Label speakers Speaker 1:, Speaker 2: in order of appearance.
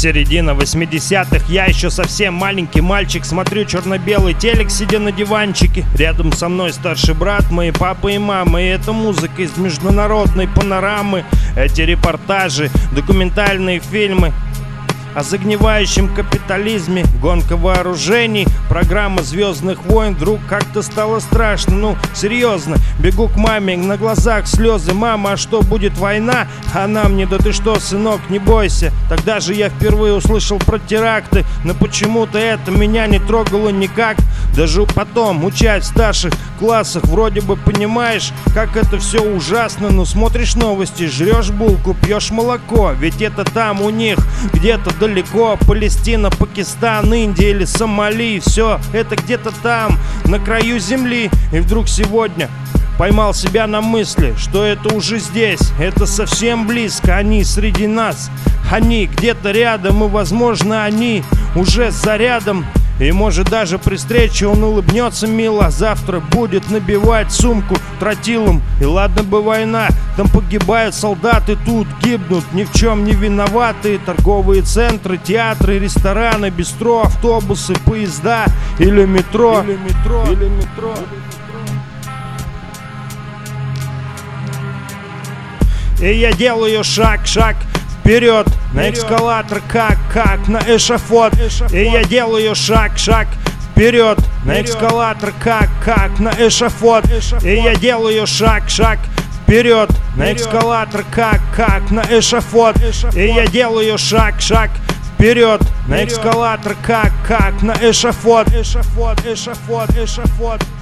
Speaker 1: Середина 80-х, я еще совсем маленький мальчик. Смотрю черно-белый телек, сидя на диванчике. Рядом со мной старший брат, мои папа и мама. И это музыка из международной панорамы. Эти репортажи, документальные фильмы о загнивающем капитализме, гонка вооружений, программа «Звездных войн». Вдруг как-то стало страшно, ну серьезно. Бегу к маме, на глазах слезы. Мама, а что, будет война? Она мне: да ты что, сынок, не бойся. Тогда же я впервые услышал про теракты, но почему-то это меня не трогало никак. Даже потом, учась в старших классах, вроде бы понимаешь, как это все ужасно. Но смотришь новости, жрешь булку, пьешь молоко. Ведь это там у них, где-то далеко. Палестина, Пакистан, Индия или Сомали. Все это где-то там, на краю земли. И вдруг сегодня поймал себя на мысли, что это уже здесь, это совсем близко. Они среди нас, они где-то рядом. И возможно они уже за рядом. И может даже при встрече он улыбнется мило, а завтра будет набивать сумку тротилом. И ладно бы война, там погибают солдаты, тут гибнут ни в чем не виноватые. Торговые центры, театры, рестораны, бистро, автобусы, поезда или метро. И я делаю шаг вперед, на эскалатор, как на эшафот. И я делаю шаг вперед, на эскалатор, как на эшафот. И я делаю шаг вперед, на эскалатор, как на эшафот. И я делаю шаг вперед, на эскалатор, как на эшафот.